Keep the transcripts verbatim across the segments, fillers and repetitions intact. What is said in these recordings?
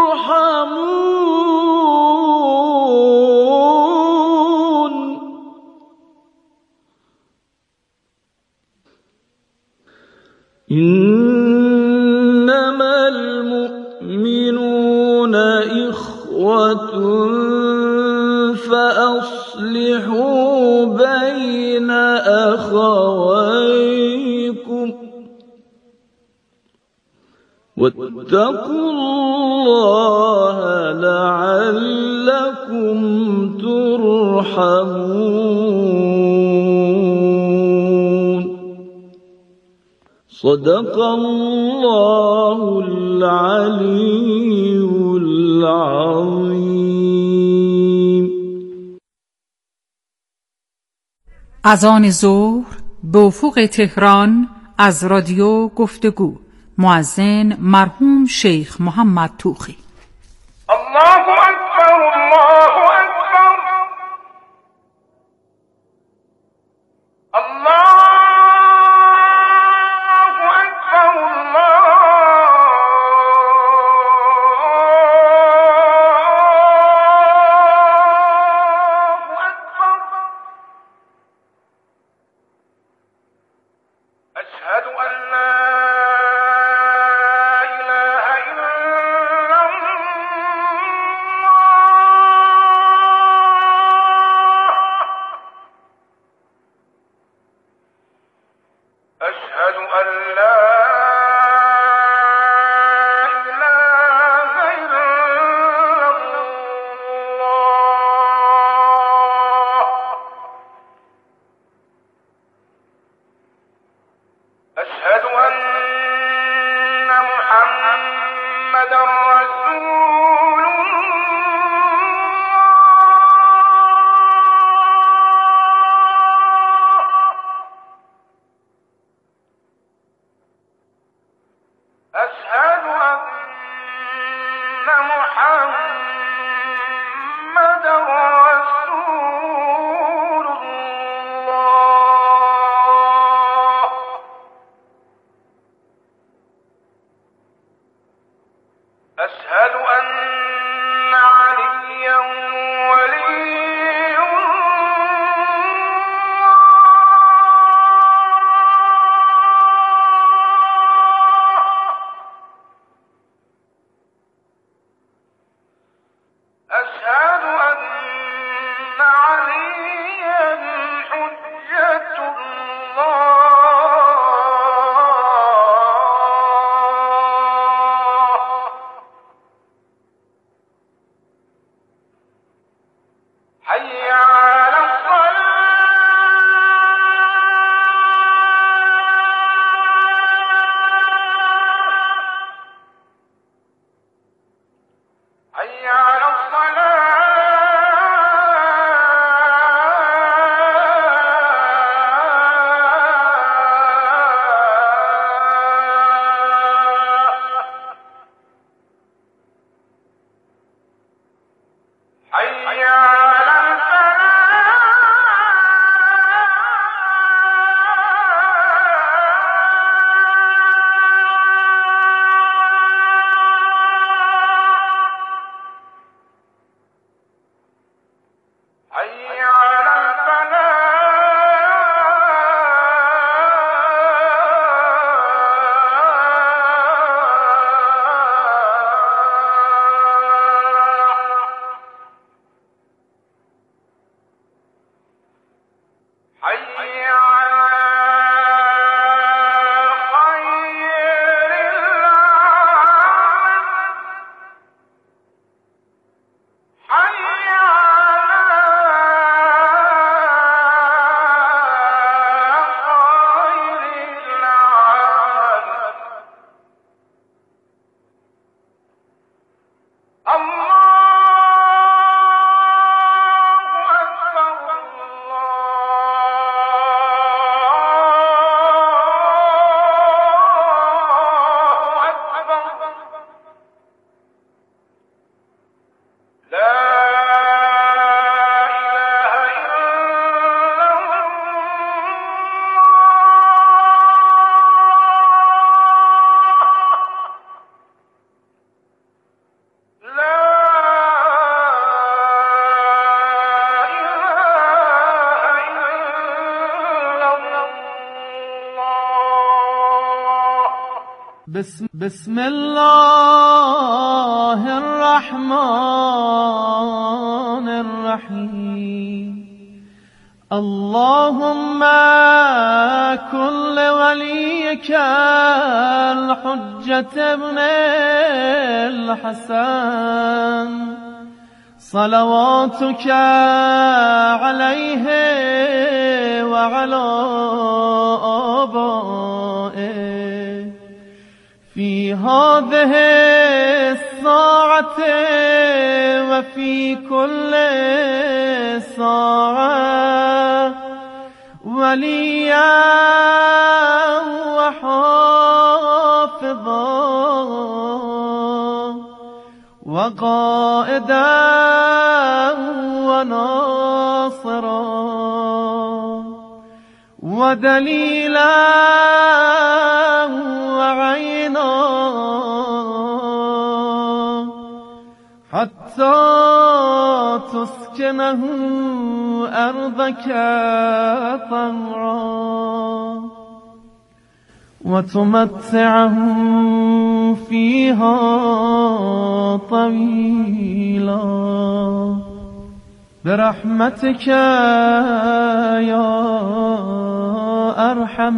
ترحمون إنما المؤمنون إخوة فأصلحوا بين أخويكم واتقوا الله لعلكم ترحمون. صدق الله العلي العظيم. اذان ظهر به افق تهران از رادیو گفتگو. مؤذن مرحوم شیخ محمد توخی. الله اکبر الله اکبر الله اکبر الله اکبر. اشهد ان لا أشهد أن لا إله إلا الله. أشهد أن محمدا رسول أشهد أن محمدا رسول الله. أشهد أن عليا ولي أشهد أن عليا حجة الله. حي على الصلاة حي على حي على الفلاح حي على الفلاح. بسم, بسم الله الرحمن الرحیم. اللهم كل وليك الحجة ابن الحسن صلواتك عليه وعلى آبائه في هذه الساعة وفي كل ساعة وليا وحافظا وقائدا وناصرا ودليلا وعينا حتى تسكنه أرضك طوعا وتمتعه فيها طويلا برحمتك يا أرحم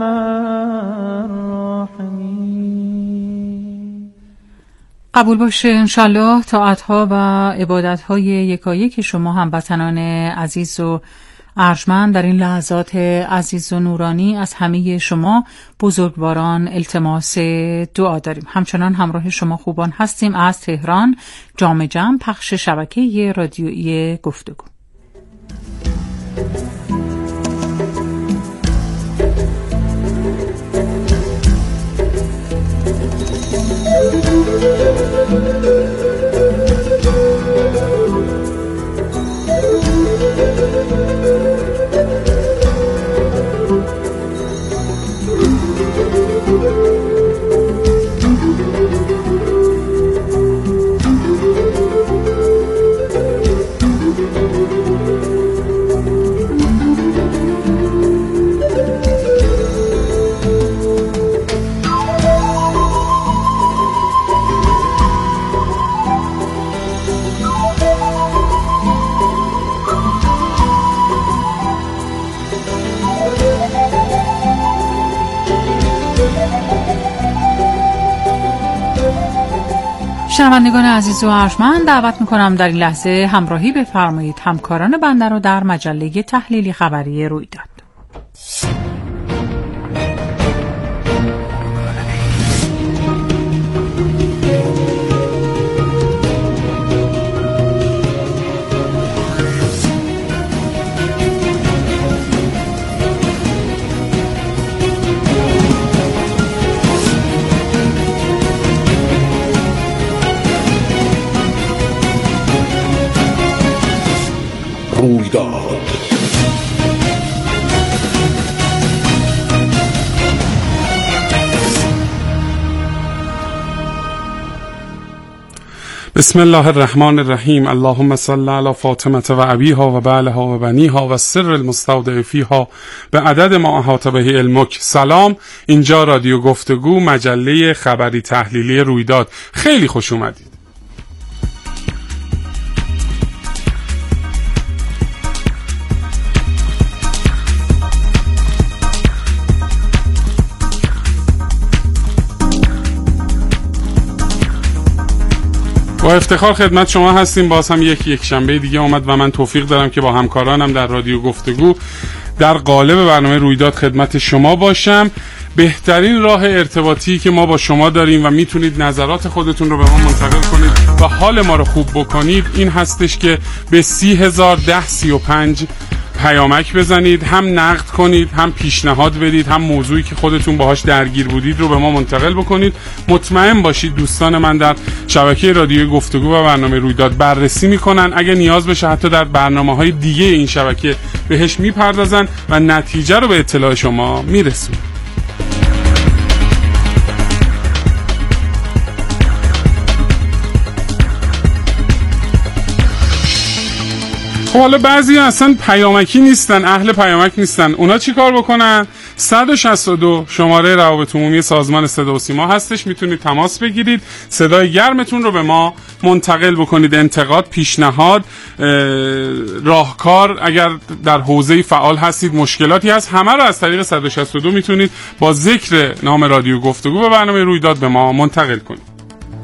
الراحمين. قبول باشه انشالله طاعتها و عبادتهای یکایک شما هموطنان عزیز و ارجمند در این لحظات عزیز و نورانی از همه شما بزرگواران التماس دعا داریم. همچنان همراه شما خوبان هستیم از تهران، جام جم، پخش شبکه رادیویی گفتگو. شنوندگان عزیز و ارجمند، دعوت میکنم در این لحظه همراهی بفرمایید همکاران بنده رو در مجله تحلیلی خبری رویداد. رویداد. بسم الله الرحمن الرحیم. اللهم صل علی فاطمه و ابیها و بعلها و بنیها و سر المستودع فیها به عدد ما احاط به علمک. سلام، اینجا رادیو گفتگو، مجله خبری تحلیلی رویداد. خیلی خوش اومدید. با افتخار خدمت شما هستیم. باز هم یک یک شنبه دیگه اومد و من توفیق دارم که با همکارانم در رادیو گفتگو در قالب برنامه رویداد خدمت شما باشم. بهترین راه ارتباطی که ما با شما داریم و میتونید نظرات خودتون رو به ما منتقل کنید و حال ما رو خوب بکنید این هستش که به سی هزار ده سی و پنج پیامک بزنید، هم نقد کنید، هم پیشنهاد بدید، هم موضوعی که خودتون باهاش درگیر بودید رو به ما منتقل بکنید. مطمئن باشید دوستان من در شبکه رادیو گفتگو و برنامه رویداد بررسی میکنن. اگه نیاز بشه حتی در برنامه‌های دیگه این شبکه بهش میپردازن و نتیجه رو به اطلاع شما میرسونن. خب حالا بعضی اصلا پیامکی نیستن، اهل پیامک نیستن. اونا چی کار بکنن؟ صد و شصت و دو شماره روابط عمومی سازمان صدا و سیما هستش، میتونید تماس بگیرید، صدای گرمتون رو به ما منتقل بکنید، انتقاد، پیشنهاد، راهکار، اگر در حوزه فعال هستید، مشکلاتی هست، همه رو از طریق صد و شصت و دو میتونید با ذکر نام رادیو گفتگو و برنامه رویداد به ما منتقل کنید.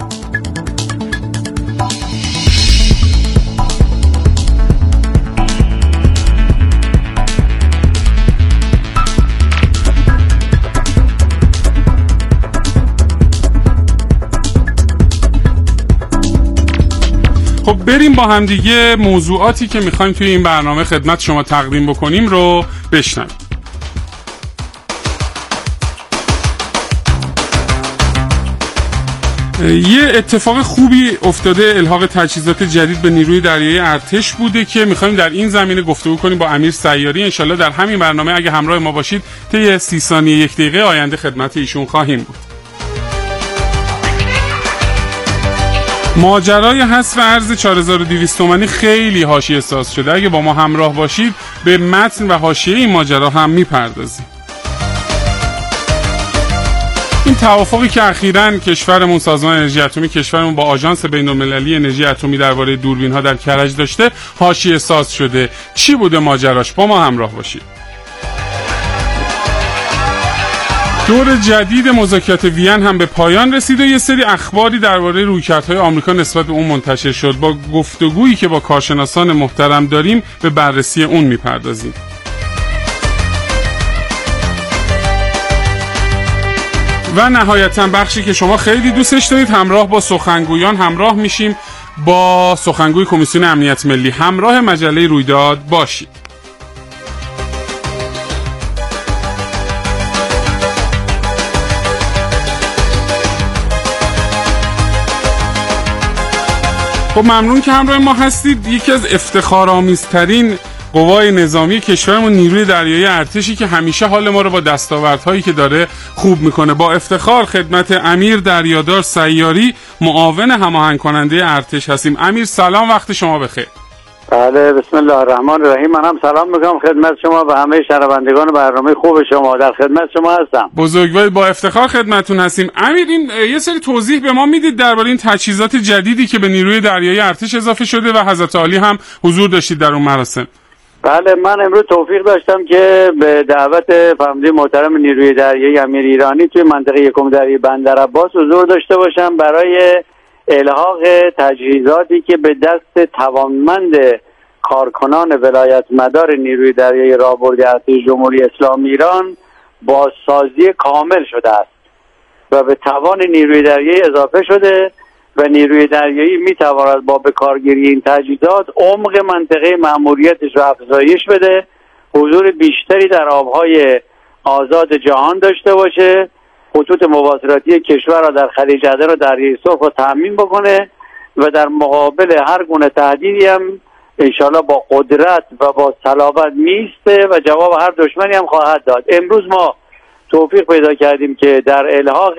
خب بریم با هم دیگه موضوعاتی که میخوایم توی این برنامه خدمت شما تقدیم بکنیم رو بشنویم. یه اتفاق خوبی افتاده، الحاق تجهیزات جدید به نیروی دریایی ارتش بوده که میخوایم در این زمینه گفتگو کنیم با امیر سیاری. انشالله در همین برنامه اگه همراه ما باشید طی سی ثانیه یک دقیقه آینده خدمت ایشون خواهیم بود. ماجرای حذف ارز چهار هزار و دویست تومانی خیلی حاشیه ساز شده. اگه با ما همراه باشید به متن و حاشیه این ماجرا هم میپردازیم. این توافقی که اخیراً کشورمون، سازمان انرژی اتمی کشورمون با آژانس بین‌المللی انرژی اتمی درباره دوربین‌ها در کرج داشته حاشیه ساز شده. چی بوده ماجراش؟ با ما همراه باشید. دور جدید مذاکرات وین هم به پایان رسید و یه سری اخباری درباره رویکردهای آمریکا نسبت به اون منتشر شد. با گفتگویی که با کارشناسان محترم داریم به بررسی اون میپردازیم. و نهایتاً بخشی که شما خیلی دوستش دارید، همراه با سخنگویان همراه میشیم با سخنگوی کمیسیون امنیت ملی. همراه مجله رویداد باشید. خب ممنون که همراه ما هستید. یکی از افتخارآمیزترین قوای نظامی کشورمون نیروی دریایی ارتشی که همیشه حال ما رو با دستاوردهایی که داره خوب میکنه. با افتخار خدمت امیر دریادار سیاری، معاون هماهنگ کننده ارتش هستیم. امیر سلام، وقت شما بخیر. بله، بسم الله الرحمن الرحیم. من هم سلام میگم خدمت شما و همه شنوندگان برنامه خوب شما. در خدمت شما هستم. بزرگوار، با افتخار خدمتتون هستیم. امیر، این یه سری توضیح به ما میدید درباره این تجهیزات جدیدی که به نیروی دریایی ارتش اضافه شده و حضرت عالی هم حضور داشتید در اون مراسم؟ بله، من امروز توفیق داشتم که به دعوت فرمانده محترم نیروی دریایی امیر ایرانی توی منطقه یکم دریایی بندرعباس حضور داشته باشم برای الحاق تجهیزاتی که به دست توانمند کارکنان ولایت مدار نیروی دریایی راهبردی ارتش جمهوری اسلامی ایران بازسازی کامل شده است و به توان نیروی دریایی اضافه شده و نیروی دریایی میتواند با بکارگیری این تجهیزات عمق منطقه مأموریتش را افزایش بده، حضور بیشتری در آبهای آزاد جهان داشته باشه، خطوط مواصلاتی کشور را در خلیج عدن و دریای سرخ را تأمین بکنه و در مقابل هر گونه تهدیدی هم انشاءالله با قدرت و با صلابت میسته و جواب هر دشمنی هم خواهد داد. امروز ما توفیق پیدا کردیم که در الحاق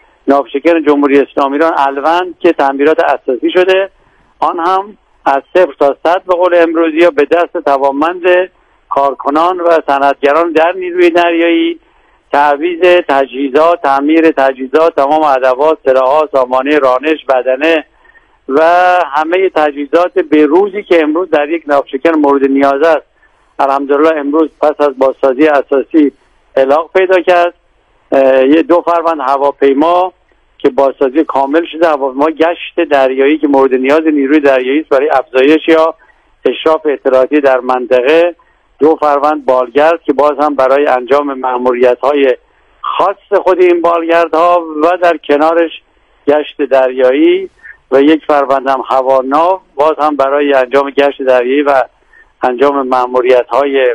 ناوشکن جمهوری اسلامی ایران الوند که تعمیرات اساسی شده، آن هم از صفر تا صد به قول امروزی ها به دست توانمند کارکنان و صنعتگران در نیروی دریایی، تعویض تجهیزات، تعمیر تجهیزات، تمام ادوات، سلاح‌ها، سامانه رانش، بدنه و همه تجهیزات به روزی که امروز در یک ناوشکن مورد نیاز است الحمدلله امروز پس از بازسازی اساسی الحاق پیدا کرد. یه دو فروند هواپیما که بازسازی کامل شده، هواپیما گشت دریایی که مورد نیاز نیروی دریایی است برای افزایش یا اشراف اطلاعاتی در منطقه، دو فروند بالگرد که باز هم برای انجام مأموریت‌های خاص خود این بالگردها و در کنارش گشت دریایی و یک فروند هم هواناو باز هم برای انجام گشت دریایی و انجام مأموریت‌های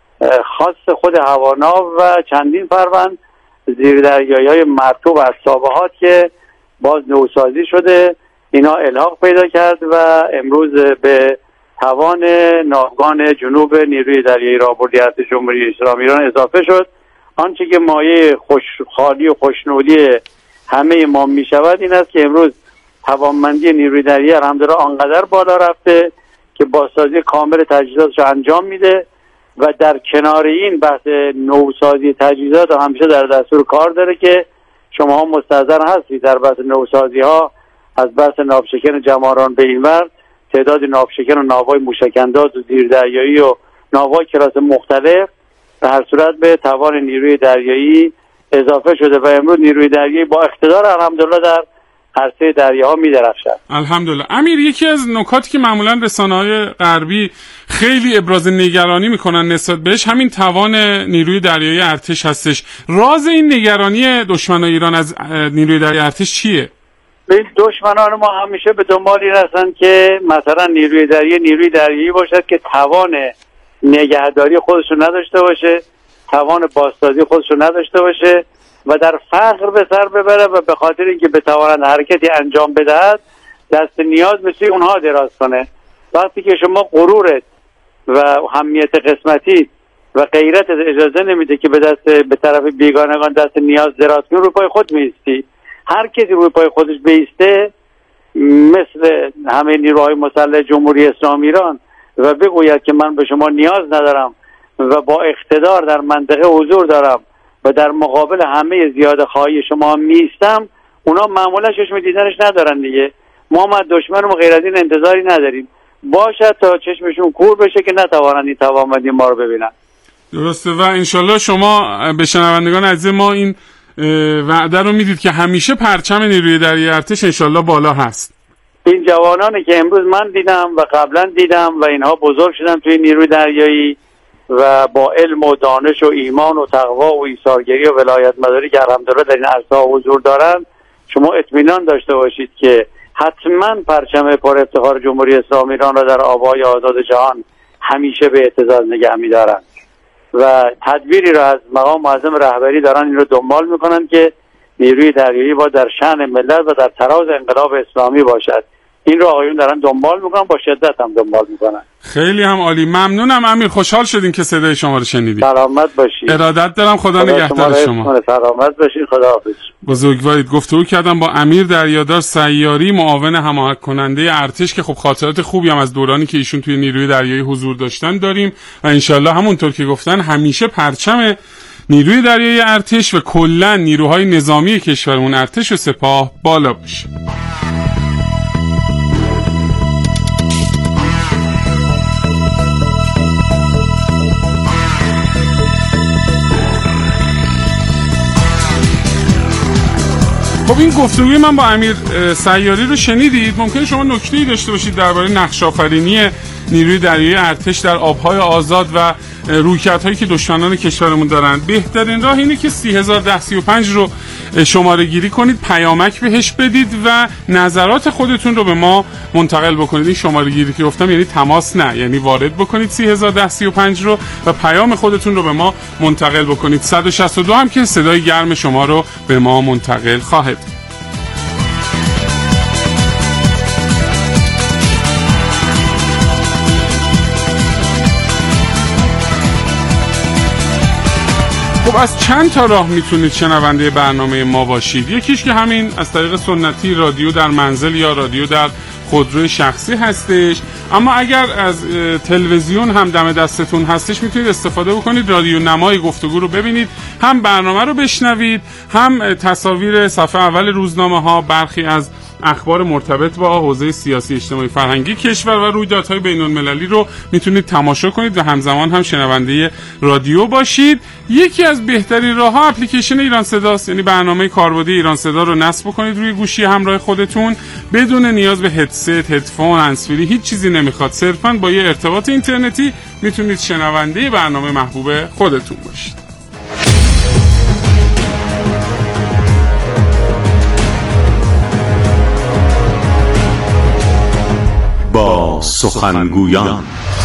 خاص خود هواناو و چندین فروند زیر دریایی های مرطوب از سابحات که باز نوسازی شده، اینا الحاق پیدا کرد و امروز به توان ناوگان جنوب نیروی دریایی راهبردی ارتش جمهوری اسلامی ایران اضافه شد. آنچه که مایه خوشحالی و خوشنودی همه ما می شود این است که امروز توانمندی نیروی دریایی الحمدلله آنقدر بالا رفته که بازسازی کامل تجهیزاتش انجام میده و در کنار این بحث نوسازی تجهیزات همیشه در دستور کار داره که شما هم مستحضر هستید. در بحث نوسازی ها از بحث ناوشکن جماران به این ور تعداد ناوشکن و ناوهای موشک‌انداز و زیردریایی و ناوهای کلاس مختلف به هر صورت به توان نیروی دریایی اضافه شده و امروز نیروی دریایی با اقتدار الحمدلله در عرصه دریاها می‌درخشد. الحمدلله. امیر، یکی از نکاتی که معمولا رسانه‌های غربی خیلی ابراز نگرانی میکنن نسبت بهش همین توان نیروی دریایی ارتش هستش. راز این نگرانی دشمنان ایران از نیروی دریایی ارتش چیه؟ دشمنان ما همیشه به دنبال این هستن که مثلا نیروی دریایی نیروی دریایی باشد که توان نگهداری خودش رو نداشته باشه، توان بازسازی خودش رو نداشته باشه و در فقر به سر ببره و به خاطر اینکه بتواند حرکتی انجام بدهد دست نیاز به سوی اونها دراز کنه. وقتی که شما غرورت و همیت قسمتی و غیرت اجازه نمیده که به دست به طرف بیگانگان دست نیاز دراز کنی، روی پای خود میستی. هر کسی روی پای خودش بیسته مثل همه نیروهای مسلح جمهوری اسلامی ایران و بگوید که من به شما نیاز ندارم و با اقتدار در منطقه حضور دارم و در مقابل همه زیاده خواهی شما هم میستم، اونا معمولا چشم دیدنش ندارن دیگه. ما ما دشمنم غیر از این انتظاری نداریم، باشد تا چشمشون کور بشه که نتوانند این توانمندی ما رو ببینن. درسته و انشالله شما به شنوندگان عزیز ما این وعده رو میدید که همیشه پرچم نیروی دریایی ارتش انشالله بالا هست. این جوانانی که امروز من دیدم و قبلا دیدم و اینها بزرگ شدن توی نیروی دریایی و با علم و دانش و ایمان و تقوا و ایثارگری و ولایت مداری که الحمدلله در این عرصه حضور دارن، شما اطمینان داشته باشید که حتما پرچم پر افتخار جمهوری اسلامی ایران را در آبهای آزاد جهان همیشه به اعتزاز نگه می‌دارند و تدبیری را از مقام معظم رهبری دارن این رو دنبال میکنن که نیروی دریایی با در شأن ملت و در تراز انقلاب اسلامی باشد. این رو آقایون دارن دنبال میکنن، با شدت هم دنبال میکنن. خیلی هم عالی، ممنونم امیر، خوشحال شدیم که صدای شما رو شنیدیم. سلامت باشید. ارادت دارم، خدا, خدا نگهدار شما. سلامت باشید، خداحافظ. بزرگوارید. گفتگو کردم با امیر دریادار سیاری، معاون هماهنگ کننده ارتش که خب خاطرات خوبی هم از دورانی که ایشون توی نیروی دریایی حضور داشتن داریم و انشالله همونطور که گفتن همیشه پرچم نیروی دریایی ارتش و کلا نیروهای نظامی کشورمون ارتش و سپاه بالا باشه. خب این گفتگوی من با امیر سیاری رو شنیدید. ممکنه شما نکته‌ای داشته باشید درباره نقش‌آفرینی نیروی دریایی ارتش در آبهای آزاد و رویکردهایی که دشمنان کشورمون دارن. بهترین راه اینه که سی هزار ده سی و پنج رو شماره گیری کنید، پیامک بهش بدید و نظرات خودتون رو به ما منتقل بکنید. این شماره گیری که گفتم یعنی تماس نه، یعنی وارد بکنید سی هزار ده سی و پنج رو و پیام خودتون رو به ما منتقل بکنید. صد و شصت و دو هم که صدای گرم شما رو به ما منتقل خواهد. خب از چند تا راه میتونید شنونده برنامه ما باشید. یکیش که همین از طریق سنتی رادیو در منزل یا رادیو در خودروی شخصی هستش، اما اگر از تلویزیون هم دم دستتون هستش میتونید استفاده بکنید، رادیو نمای گفتگو رو ببینید، هم برنامه رو بشنوید، هم تصاویر صفحه اول روزنامه ها، برخی از اخبار مرتبط با حوزه سیاسی اجتماعی فرهنگی کشور و رویدادهای بین‌المللی رو میتونید تماشا کنید و همزمان هم شنونده رادیو باشید. یکی از بهترین راه‌ها اپلیکیشن ایران صداست، یعنی برنامه کاربردی ایران صدا رو نصب کنید روی گوشی همراه خودتون بدون نیاز به هدست، هدفون، هندزفری، هیچ چیزی نمیخواد. صرفاً با یه ارتباط اینترنتی میتونید شنونده برنامه محبوب خودتون باشید. با سخنگویان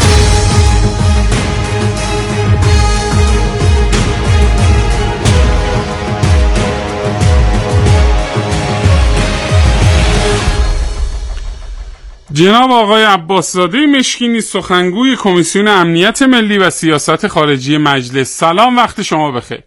جناب آقای عباسزاده مشکینی، سخنگوی کمیسیون امنیت ملی و سیاست خارجی مجلس. سلام، وقت شما بخیر.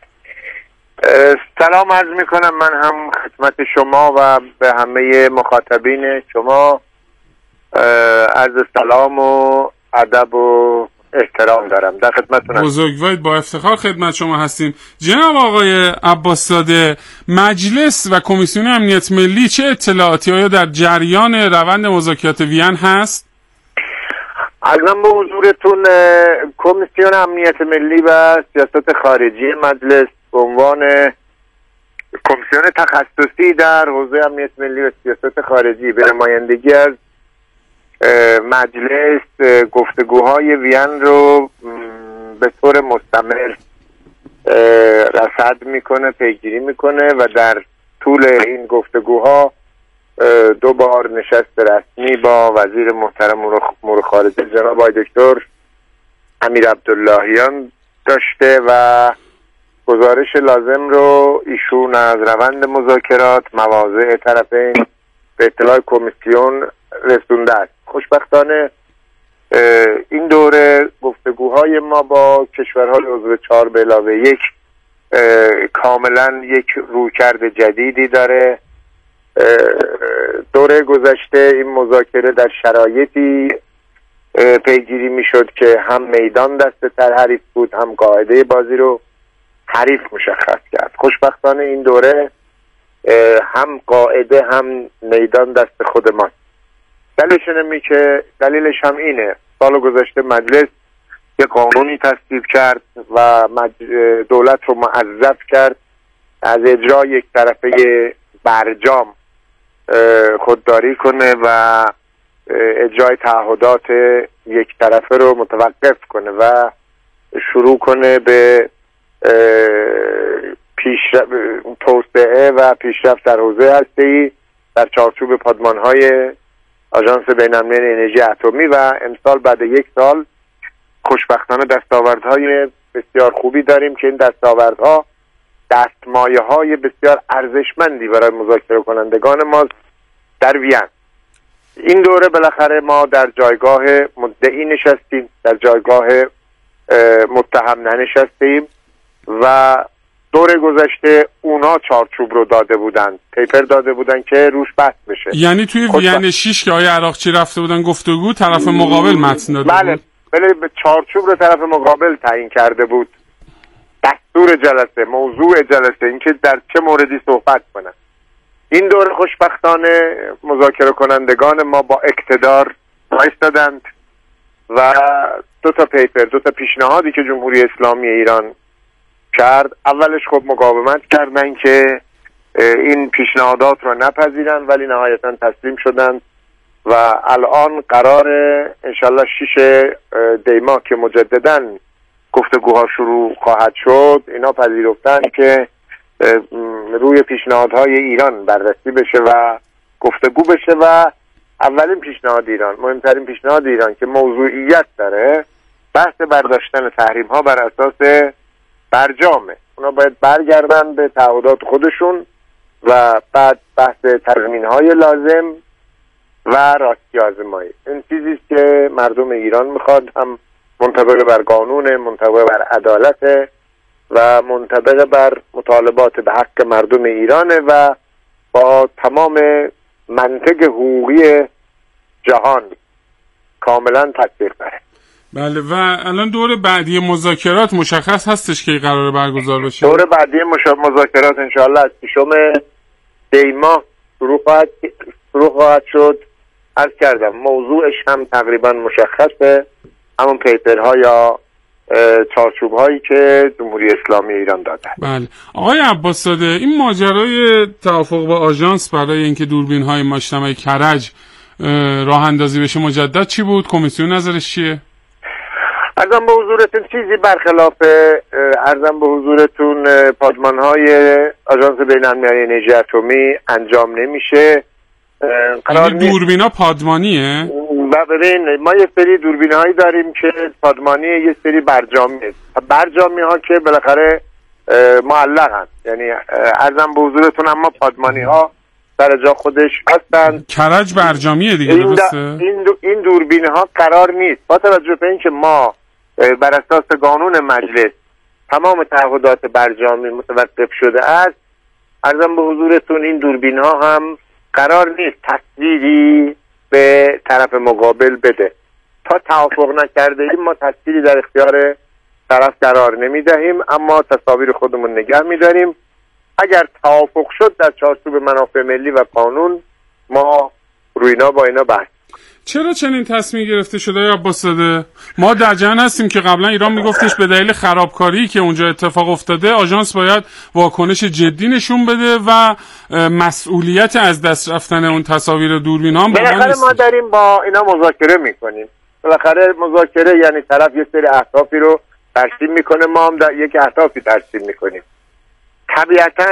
سلام عرض می کنم من هم خدمت شما و به همه مخاطبین شما عرض سلام و ادب و احترام دارم. در خدمتتون هستم. بزرگوارید، با افتخار خدمت شما هستیم. جناب آقای عباس‌زاده، مجلس و کمیسیون امنیت ملی چه اطلاعاتی آیا در جریان روند مذاکرات وین هست؟ عرضم به حضورتون کمیسیون امنیت ملی و سیاست خارجی مجلس به عنوان کمیسیون تخصصی در حوزه امنیت ملی و سیاست خارجی به نمایندگی از مجلس گفتگوهای وین رو به طور مستمر رصد میکنه، پیگیری میکنه و در طول این گفتگوها دو بار نشست رسمی با وزیر محترم امور خارجه جناب آقای دکتر امیر عبداللهیان داشته و گزارش لازم رو ایشون از روند مذاکرات مواضع طرفین به اطلاع کمیسیون رسونده است. خوشبختانه این دوره گفتگوهای ما با کشورهای عضو چهار به علاوه یک کاملا یک رویکرد جدیدی داره. دوره گذشته این مذاکره در شرایطی پیگیری میشد که هم میدان دست تر حریف بود، هم قاعده بازی رو حریف مشخص کرد. خوشبختانه این دوره هم قاعده هم میدان دست خود ماست. دلیلش نمی که دلیلش هم اینه، سال گذشته مجلس یک قانونی تصویب کرد و دولت رو معذب کرد از اجرای یک طرفه برجام خودداری کنه و اجرای تعهدات یک طرفه رو متوقف کنه و شروع کنه به پیش توسعه و پیشرفت در حوزه هسته‌ای در چارچوب پادمان‌های آژانس بین‌المللی انرژی اتمی و امسال بعد یک سال خوشبختانه دستاوردهای بسیار خوبی داریم که این دستاوردها دستمایه‌های بسیار ارزشمندی برای مذاکره کنندگان ما در وین. این دوره بالاخره ما در جایگاه مدعی نشستیم، در جایگاه متهم ننشستیم و دوره گذشته اونا چارچوب رو داده بودن، پیپر داده بودن که روش بحث بشه. یعنی توی وین شیش که آقای عراقچی رفته بودن گفتگو، طرف مقابل متن داده بله بود؟ بله به چارچوب رو طرف مقابل تعیین کرده بود، دستور جلسه، موضوع جلسه، اینکه در چه موردی صحبت کنن. این دوره خوشبختانه مذاکره کنندگان ما با اقتدار وایستادند و دو تا پیپر، دو تا پیشنهادی که جمهوری اسلامی ایران کرد، اولش خب مقاومت کردن که این پیشنهادات رو نپذیرن ولی نهایتا تسلیم شدند و الان قرار انشالله شش دیما که مجدداً گفتگوها شروع خواهد شد، اینا پذیرفتن که روی پیشنهادهای ایران بررسی بشه و گفتگو بشه و اولین پیشنهاد ایران، مهمترین پیشنهاد ایران که موضوعیت داره، بحث برداشتن تحریم ها بر اساس برجامه. اونا باید برگردن به تعهدات خودشون و بعد بحث تضمین های لازم و راستی آزمایی. این چیزیست که مردم ایران میخواد، هم منطبق بر قانون، منطبق بر عدالت و منطبق بر مطالبات به حق مردم ایرانه و با تمام منطق حقوقی جهان کاملا تطبیق داره. بله. و الان دور بعدی مذاکرات مشخص هستش که قراره برگزار بشه؟ دور بعدی مذاکرات انشاءالله از ششم دی ماه شروع خواهد شروع خواهد شد. عرض کردم موضوعش هم تقریبا مشخصه، همون پیپرها یا چارچوب هایی که جمهوری اسلامی ایران داده. بله. آقای عباس‌زاده، این ماجرای توافق با آژانس برای اینکه دوربین های مجتمع کرج راه اندازی بشه مجدد چی بود؟ کمیسیون نظرش چیه؟ عرضم به حضورتون چیزی برخلاف عرضم به حضورتون پادمان های آژانس بین‌المللی انرژی اتمی انجام نمیشه. این دوربین ها پادمانیه؟ و ببین ما یه سری دوربین هایی داریم که پادمانیه، یه سری برجامیه. برجامی ها که بالاخره معلقن، یعنی عرضم به حضورتون اما پادمانی ها در جا خودش هستن. کرج برجامیه دیگه، این درسته؟ این, دو این دوربین ها قرار نیست، با توجه به اینکه ما بر اساس قانون مجلس تمام تعهدات برجامی متوقف شده است، عرضم به حضورتون این دوربین ها هم قرار نیست تصویری به طرف مقابل بده. تا توافق نکرده ایم ما تصویری در اختیار طرف قرار نمیدهیم، اما تصاویر خودمون نگه میداریم. اگر توافق شد در چارچوب منافع ملی و قانون ما روی اینا با اینا بحث. چرا چنین تصمیم گرفته شده یا عباس‌زاده؟ ما در جریان هستیم که قبلا ایران میگفتش به دلیل خرابکاری که اونجا اتفاق افتاده آژانس باید واکنش جدی نشون بده و مسئولیت از دست رفتن اون تصاویر دوربین ها. بالاخره ما داریم با اینا مذاکره میکنیم. بالاخره مذاکره یعنی طرف یه سری اهدافی رو ترسیم میکنه، ما هم در یک اهدافی ترسیم میکنیم. طبیعتاً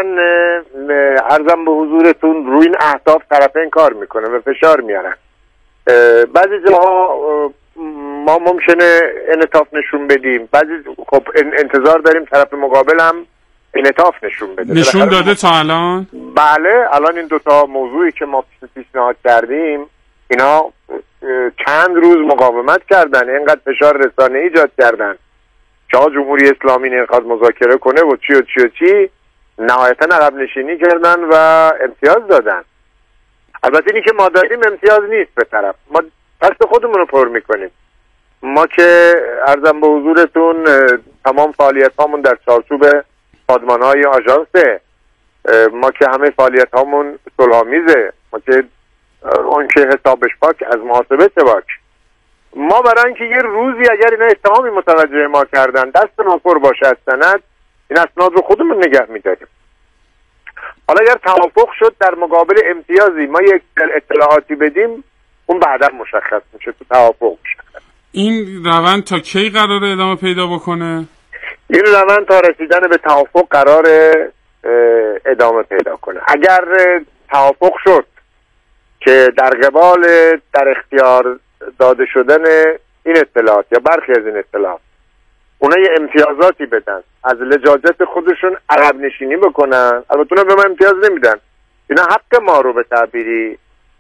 عرضم به حضورتون روی این اهداف طرفین کار میکنه و فشار میارن. بعضی جاها ما ممکنه انعطاف نشون بدیم، بعضی خب انتظار داریم طرف مقابل هم انعطاف نشون بده. نشون داده تا الان؟ بله، الان این دوتا موضوعی که ما پیشنهاد کردیم اینا چند روز مقاومت کردن، اینقدر فشار رسانه ایجاد کردن که جمهوری اسلامی اینقدر مذاکره کنه و چی و چی و چی، نهایتا عقب نشینی کردن و امتیاز دادن. البته اینی که ما داریم امتیاز نیست به طرف، ما دست خودمون رو پر میکنیم. ما که عرضم به حضورتون تمام فعالیت هامون در چارچوب سازمان های آژانسه، ما که همه فعالیت هامون صلح‌آمیزه، ما که اون که حسابش پاک از محاسبه پاک. ما برای اینکه یه روزی اگر اینا اتهامی متوجه ما کردن دست ما پر باشه از سند، این اسناد رو خودمون نگه میداریم. حالا اگر توافق شد در مقابل امتیازی ما یک اطلاعاتی بدیم، اون بعدا مشخص میشه، تو توافق مشخص. این روند تا کی قراره ادامه پیدا بکنه؟ این روند تا رسیدن به توافق قراره ادامه پیدا کنه. اگر توافق شد که در قبال در اختیار داده شدن این اطلاعات یا برخی از این اطلاعات اونا یه امتیازاتی بدن، از لجاجت خودشون عقب نشینی بکنن، البته اونا به ما امتیاز نمیدن، اینا حق ما رو به تعبیری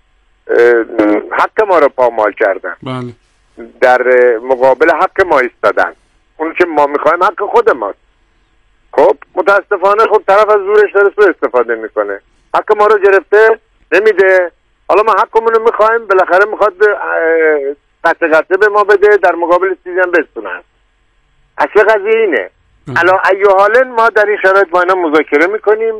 حق ما رو پامال کردن. بله. در مقابل حق ما ایستادن، اون که ما میخوایم حق خود ماست. خب متاسفانه خب طرف از زورش داره سوء استفاده میکنه، حق ما رو گرفته نمیده. حالا ما حقمون رو میخوایم، بالاخره میخواد قطع قطع به ما بده، در مقابل چیزی هم بستونن. اصل قضیه اینه. الان ایو حالا ما در این شرایط با اینا مذاکره میکنیم،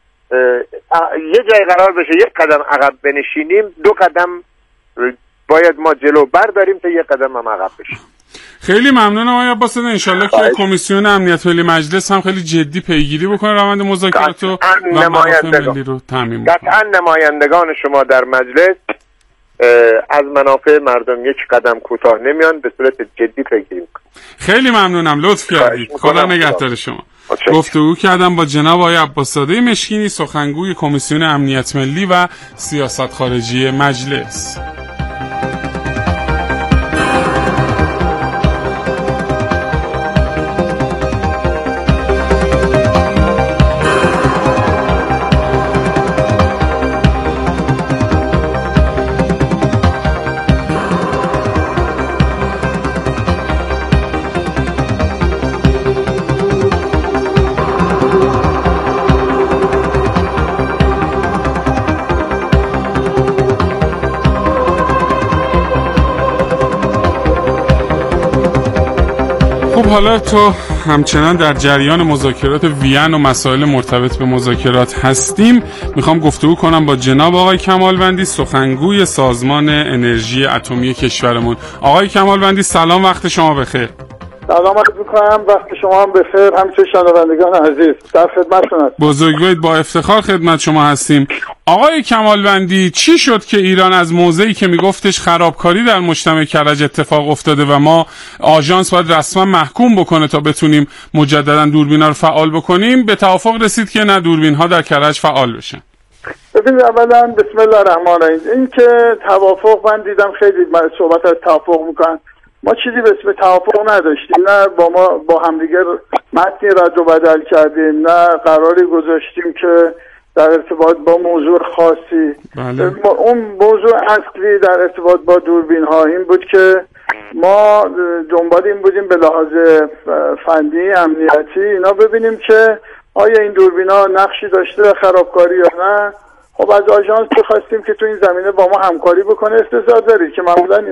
یه جای قرار بشه یک قدم عقب بنشینیم، دو قدم باید ما جلو برداریم تا یک قدم هم عقب بشیم. خیلی ممنونم آقای عباس‌زاده. انشالله که کمیسیون امنیت ملی مجلس هم خیلی جدی پیگیری بکنه روند مذاکرات و منافع ملی رو تامین کنه. قطعا نمایندگان شما در مجلس از منافع مردم یک قدم کوتاه نمیان، به صورت جدی پیگیری میکنن. خیلی ممنونم، لطف کردید. خدا نگهدار شما. گفتگو کردم با جناب آقای عباس‌زاده مشکینی، سخنگوی کمیسیون امنیت ملی و سیاست خارجی مجلس. خب حالا تو همچنان در جریان مذاکرات وین و مسائل مرتبط به مذاکرات هستیم. میخوام گفتگو کنم با جناب آقای کمالوندی، سخنگوی سازمان انرژی اتمی کشورمون. آقای کمالوندی سلام، وقت شما بخیر. سلام عرض می‌کنم، وقت شما هم بخیر، همچنین شنوندگان عزیز در خدمتتون هستم. بزرگوارید، با افتخار خدمت شما هستیم. آقای کمالوندی، چی شد که ایران از موضعی که میگفتش خرابکاری در مجتمع کرج اتفاق افتاده و ما آژانس باید رسما محکوم بکنه تا بتونیم مجددا دوربینا رو فعال بکنیم، به توافق رسید که نه دوربین‌ها در کرج فعال بشن؟ ببینید، اولا بسم الله الرحمن الرحیم، این که توافق، من دیدم خیلی صحبت از توافق میکنن، ما چیزی به اسم توافق نداشتیم، نه با ما با همدیگه متنی رد و بدل کردیم، نه قراری گذاشتیم که در ارتباط با موضوع خاصی. بله. اون موضوع اصلی در ارتباط با دوربین ها این بود که ما دنبال این بودیم به لحاظ فنی امنیتی اینا ببینیم که آیا این دوربین ها نقشی داشته در خرابکاری یا نه. خب از آژانس خواستیم که تو این زمینه با ما همکاری بکنه. استعداد دارید که معمولا